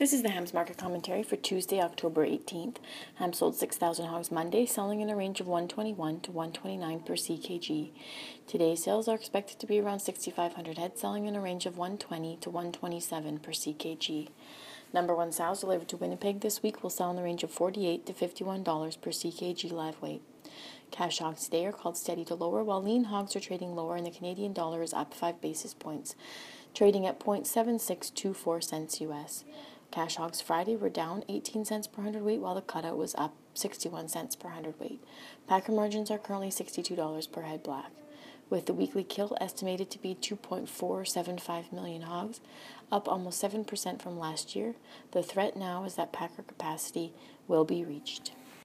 This is the Hams Market Commentary for Tuesday, October 18th. Hams sold 6,000 hogs Monday, selling in a range of 121 to 129 per CKG. Today's sales are expected to be around 6,500 head, selling in a range of 120 to 127 per CKG. Number 1 sows delivered to Winnipeg this week will sell in the range of $48 to $51 per CKG live weight. Cash hogs today are called steady to lower, while lean hogs are trading lower and the Canadian dollar is up 5 basis points, trading at 0.7624 cents US. Cash hogs Friday were down 18 cents per hundredweight, while the cutout was up 61 cents per hundredweight. Packer margins are currently $62 per head black. With the weekly kill estimated to be 2.475 million hogs, up almost 7% from last year, the threat now is that packer capacity will be reached.